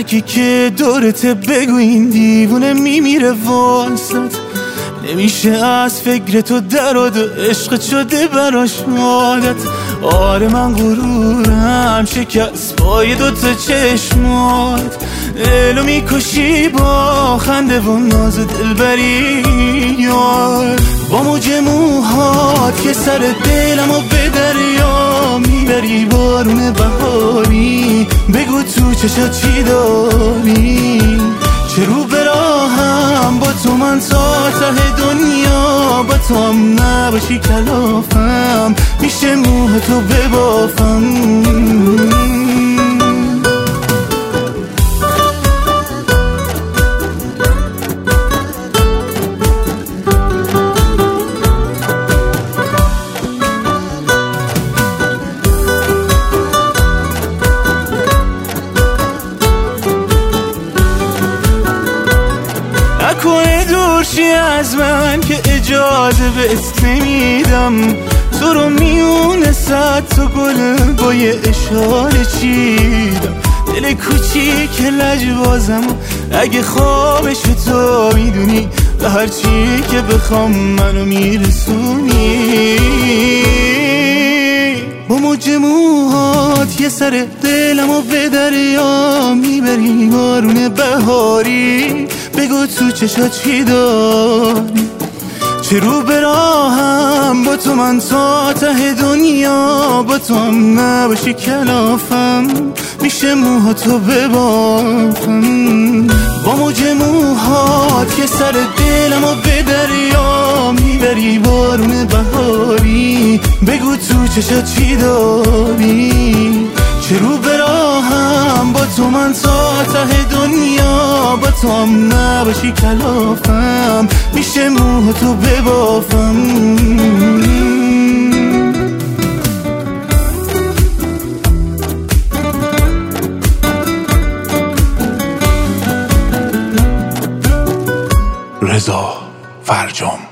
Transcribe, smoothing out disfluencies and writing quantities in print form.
کی که دورته بگو این دیوونه میمیره واسط، نمیشه از فکر تو در و عشق شده براش عادت. آره من غرورم شکست پای دوتا چشمات، دلو میکشی با خنده و ناز دلبری یار. با موج موهات که سر دلمو به دریا میبری، بارون بهاری بگو تو چشات چی داری. چه رو براهم با تو من تا ته دنیا، با تو هم نباشی کلافم میشه موه تو ببافم. نکنه دورشی از من که اجازه بهت نمیدم، تو رو میونه صد تا گل با یه اشاره چیدم. دل کوچیک لجبازم اگه خوابش تو میدونی، به هر چی که بخوام منو میرسونی. با موج موهات یه سر دلمو به دریا میبری، بارون بهاری بگو تو چشات چی داری. چه رو براهم با تو من تا ته دنیا، با تو هم نباشی کلافم میشه موها تو ببافم. با موج موهات که سر دلمو به دریا میبری، بارون بهاری بگو تو چشات چی داری. چه رو براهم با تو من تا ته دنیا، با تو هم نباشی کلافم میشه موه تو ببافم. رضا فرجام.